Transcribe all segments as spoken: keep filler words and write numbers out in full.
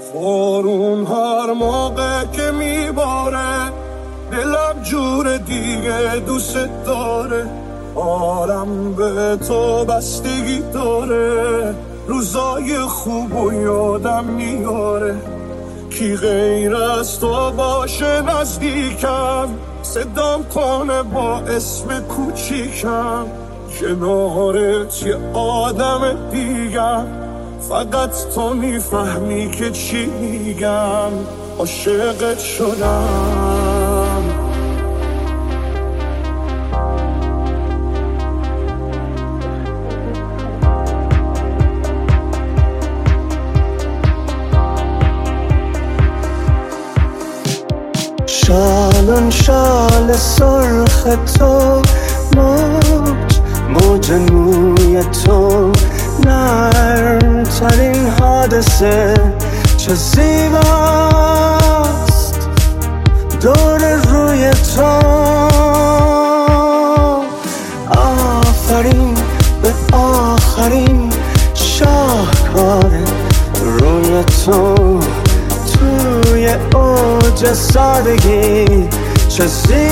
بارون هر موقع که میباره دلم جور دیگه دوست داره، عالم به تو بستگی داره، روزای خوب و یادم میاره. کی غیر از تو باشه نزدیکم، صدام کنه با اسم کوچیکم، کنارت یه آدم دیگم، فقط تو میفهمی که چی میگم، عاشقت شدم. شالون شال سرخ تو، موج موج موی تو، نرم ترین حادثه چه زیباست دور روی تو. آفرین به آخرین شاهکار روی تو، توی اوج سادگی چه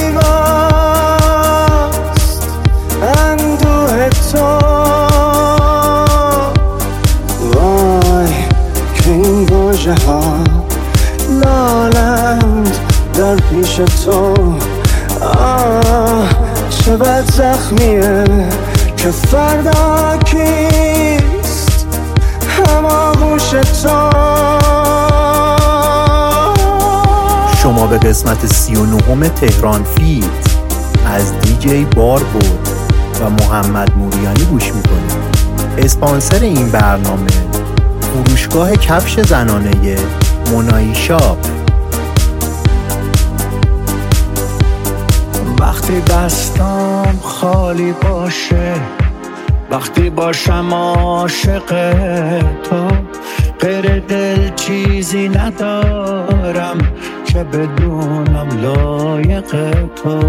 زیباست اندوه تو. وای که این گوژه ها لالند در پیش تو، آه چه بد زخمیه که فردا کیست هماغوش تو. شما به قسمت سی و نهم تهران فیت از دیجی باربود و محمد موریانی گوش میکنید. اسپانسر این برنامه فروشگاه کفش زنانه منایی شاپ. وقتی دستام خالی باشه، وقتی باشم عاشق تو، غیر دل چیزی ندارم که بدونم لایق تو.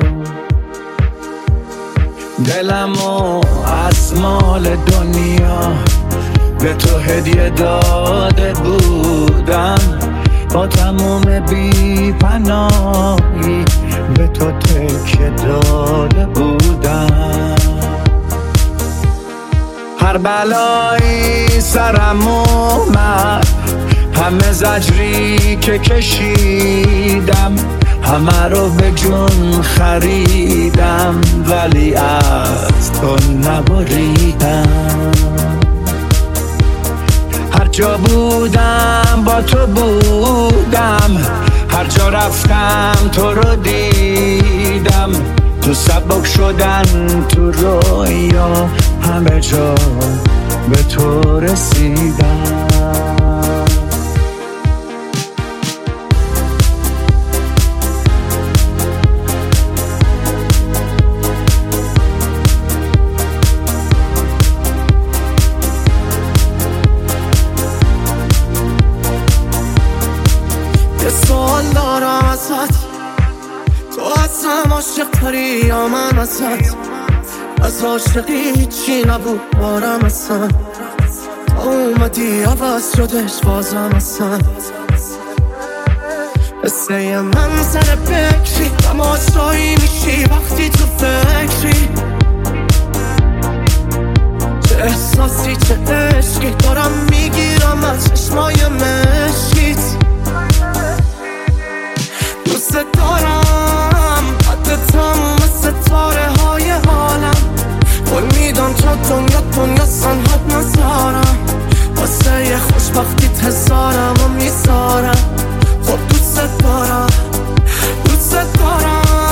دلمو از مال دنیا به تو هدیه داده بودم، با تموم بی پناهی به تو تکیه داده بودم. هر بلایی سرم اومد، همه زجری که کشیدم، همه رو به جون خریدم، ولی از تو نبریدم. هر جا بودم با تو بودم، هر جا رفتم تو رو دیدم، تو سبک شدن تو رویا همه جا به تو رسیدم. یه سوال دارم ازت، تو اصلا عاشق داری یا من ازت؟ از عاشقی هیچی نبود بارم اصلا، تا اومدی عوض شدش بازم اصلا. مثل یه منظر بکری تماشایی میشی وقتی تو فکری، چه احساسی چه عشقی دارم میگیرم از چشمای مشکیت. دوست دارم حد تموم ستاره های حالم، قول میدم تا دنیا دنیا سنحت نزارم، واسه یه خوشبختی تزارم و میزارم. خب دوست دارم دوست دارم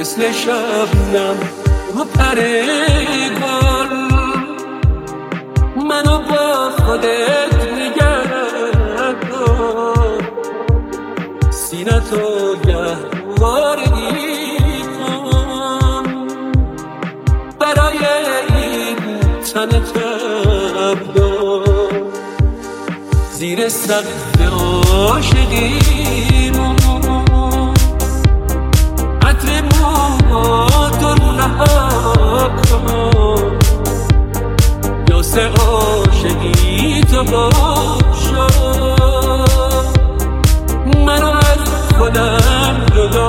مثل شبنم رو پر گل منو با خودت نگردن سینتو گهواری کن برای این تن تبدار زیر سقف عاشقیمون عطر موهاتو رها کن یاسه عاشقی تو باشا منو از خودم جدا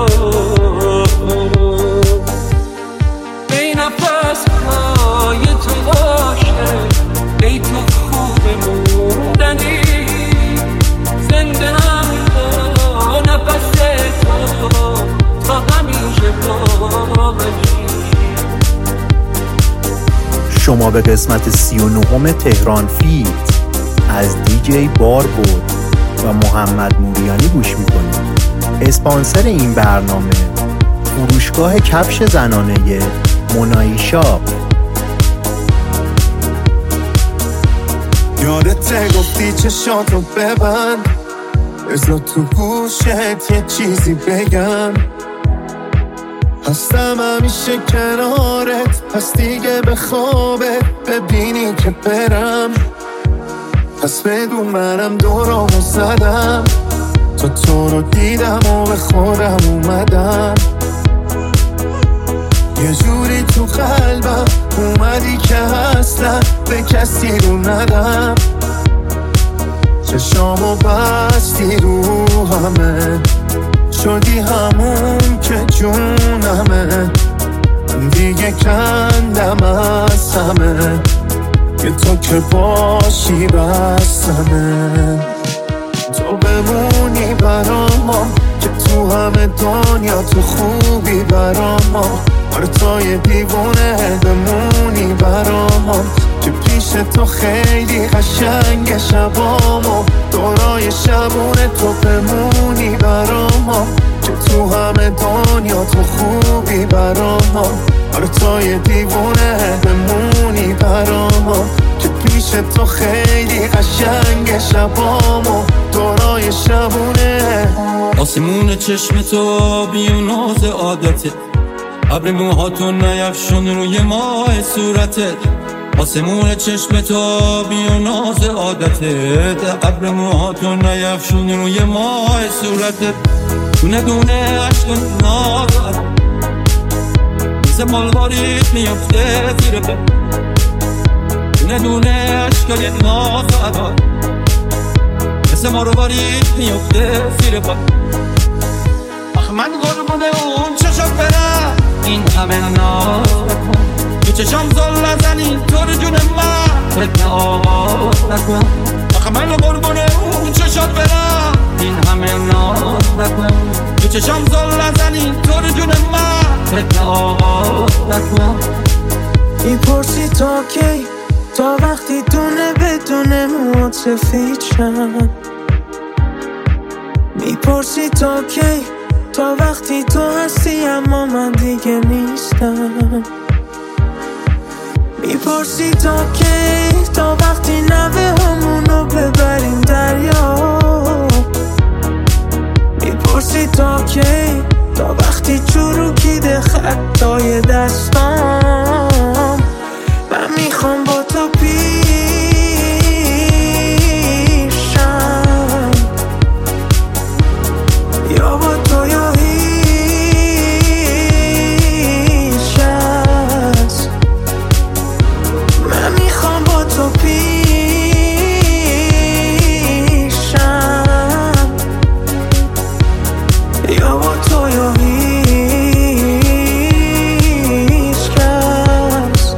ای نفس های تو باشه ای تو خوب موندنی زنده هم با نفس تو تا همیشه با منی. شما به قسمت سی و نهم تهران فیلز از دیجی باربود و محمد موریانی گوش میکنید. اسپانسر این برنامه فروشگاه کفش زنانه منایی شاپ. یادت گفتی چشاتو ببند بذار تو گوشت یه چیزی بگم هستم همیشه کنارت پس دیگه به خوابت ببینی که برم پس بدون منم دورامو زدم تا تو رو دیدم و به خودم اومدم یه جوری تو قلبم اومدی که اصلا به کسی رو ندم چشامو بستی رو همه شدی همون که جونمه دیگه کندم از همه که تو که باشی بستمه تو بمونی برام که تو همه دنیا تو خوبی برام آره تو یه دیوونه بمونی برام که پیش تو خیلی قشنگ شبامو دورای شبونه تو بمونی برام که تو همه دنیا تو خوبی برام آره تو یه دیوونه بمونی برام که پیش تو خیلی قشنگ شبامو دورای شبونه آسمون چشم تو بیوناز عادته ابر موهاتو نیفشون روی ماه صورتت آسمون چشم تو بیوناز عادتت ابر موهاتو نیفشون روی ماه صورتت دونه دونه عشق نازد مثل مالواریت میفته زیر پا دونه دونه عشقای نازد مثل مالواریت میفته زیر پا آخه من قربونه اون چشم برم این همه ناز نکن تو چشم زل نزنی تو رو جون من فکر آواز نکن آخه من قربونه اون چشم برم این همه ناز نکن تو چشم زل نزنی تو رو جون من فکر آواز نکن میپرسی تا کی تا وقتی دونه بدونه موات سفید شن میپرسی تا کی تا وقتی تو هستی اما من دیگه نیستم میپرسی تا کی تا وقتی نوه همونو ببریم دریا میپرسی تا کی تا وقتی چروکیده خطای دستام من میخوام با تو پیشم یا با تو یا هیچ کس من میخوام با تو پیشم یا با تو یا هیچ کس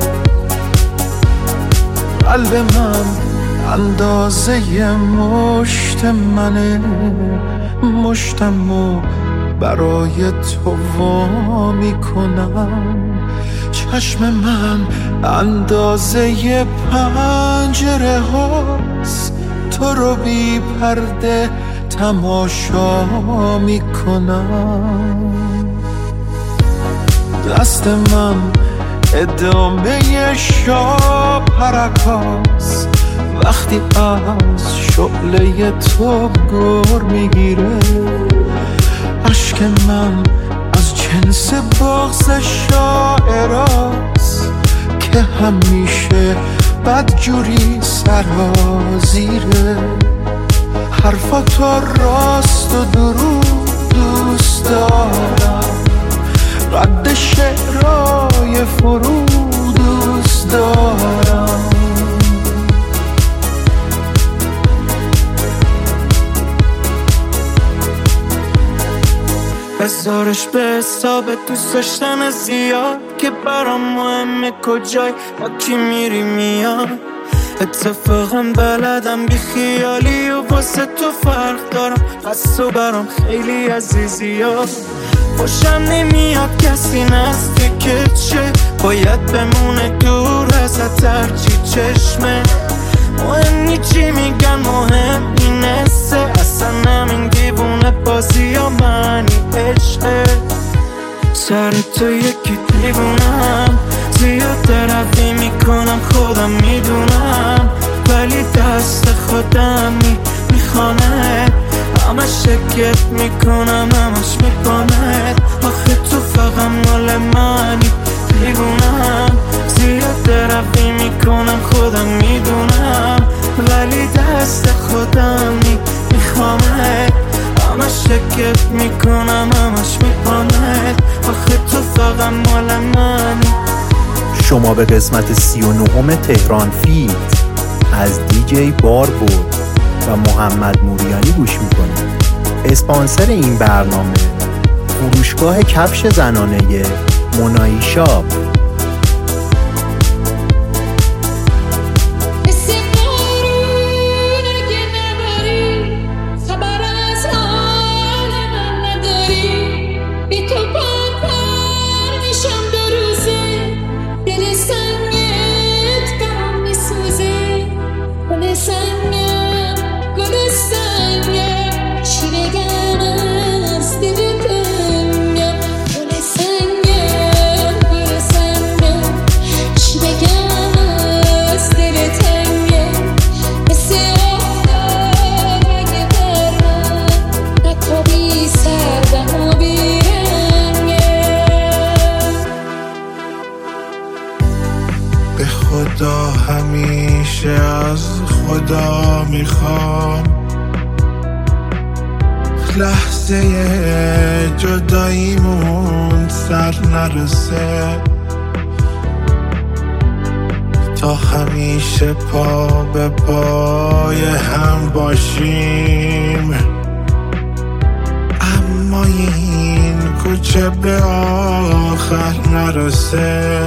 قلب من اندازه مشت منه مشتمو برای تو وا میکنم چشم من اندازه پنجره هاست تو رو بی پرده تماشا میکنم دست من ادامه شب پرکاس وقتی از شعله تو گر میگیره عشق من از جنس بغض شاعراست که همیشه بدجوری سرازیره حرفا تو راست و دروغ دوست دارم قد شعرهای فرو دوست دارم بذارش به حساب دوست داشتن زیاد که برام مهمه کجای با کی میری میاد اتفاقم بلدم بی خیالی و واسه تو فرق دارم پس تو برام خیلی عزیزی ها خوشم نمیاد کسی نزدیک که چه باید بمونه دور ازت هرچی چشمه مهم نی چی میگن مهم این حسه اصلا همین دیوونه بازی ها منی عشقه سر تو یکی دیوونم زیاد دروی میکنم خودم میدونم ولی دست خودم می میخوانه همش شکت میکنم همش میکنه آخه تو فقط مال منی دیوونم زیاد دروی میکنم خودم میدونم ولی دست خودم می میخوامه همش شکت میکنم همش میکنه آخه تو فقط مال منی. شما به قسمت سی و نهم تهران فیلد از دیجی باربود و محمد موریانی گوش میکنید. اسپانسر این برنامه فروشگاه کفش زنانه منایی شاپ. همیشه از خدا میخوام لحظه جداییمون سر نرسه تا همیشه پا به پای هم باشیم اما این کوچه به آخر نرسه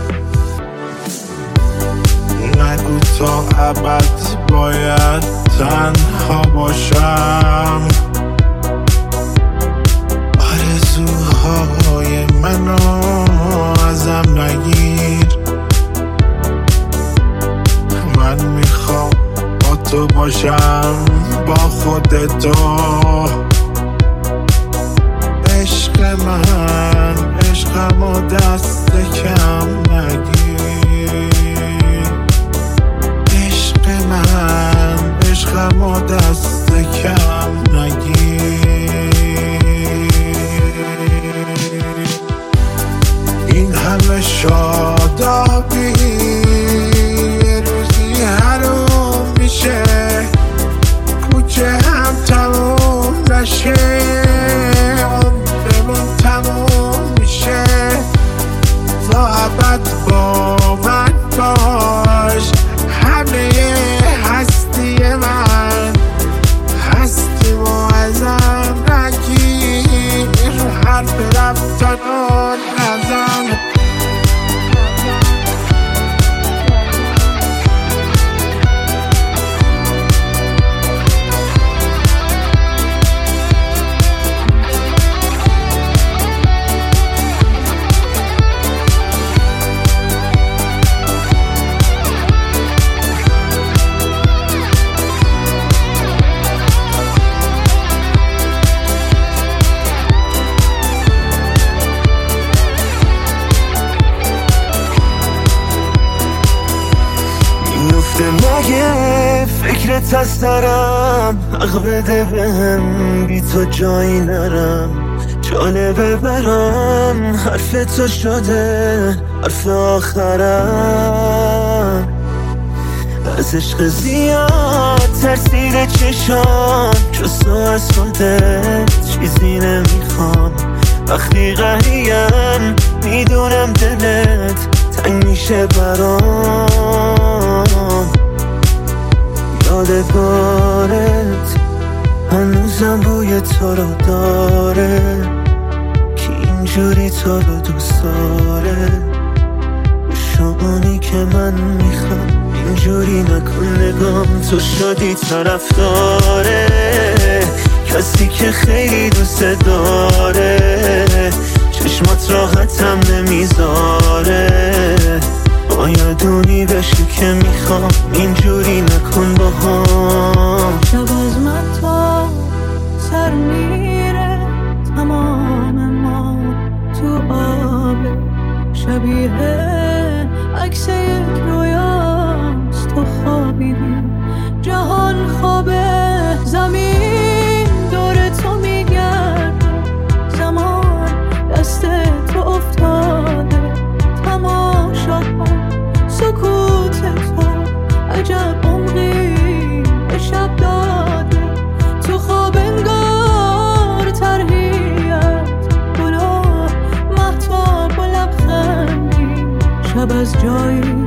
نگو تا ابد باید تنها باشم آرزوهای منو ازم نگیر من میخوام با تو باشم با خودتو عشق من عشقمو دست کم نگیر عشق من عشقمو دست کم نگیر این همه شادابی روزی حروم میشه کوچه هم تموم نشه عمرمون تموم میشه تا ابد با من باش همه هستی من هستی و ازم نگیر حرف رفتن و نزن دست از سرم حق بده بهم، بی تو جایی نرم. جالبه برام حرف تو شده حرف آخرم. از عشق زیاد ترسیده چشام، جز تو از خودت چیزی نمیخوام. وقتی قهریم میدونم دلت تنگ میشه برام. یادگارت هنوزم بوی تو رو داره، که اینجوری تو رو دوست داره. شمانی که من میخوام اینجوری نکن، نگام تو شدی طرفداره کسی که خیلی دوست داره. چشمات راحتم نمیذاره، آیادونی بشه که میخوام اینجوری نکن با هم. شب از من تا سر میره تمام ما تو آب، شبیه عکس یک رویاست. تو خوابیدی جهان خوابه، زمین دور تو میگرد، زمان دست تو افتاده. تماشا کن سکوت تو، عجب عمقی به شب داده. تو خواب انگار ترهیت گلو محتاب و لبخندی. شب از جایی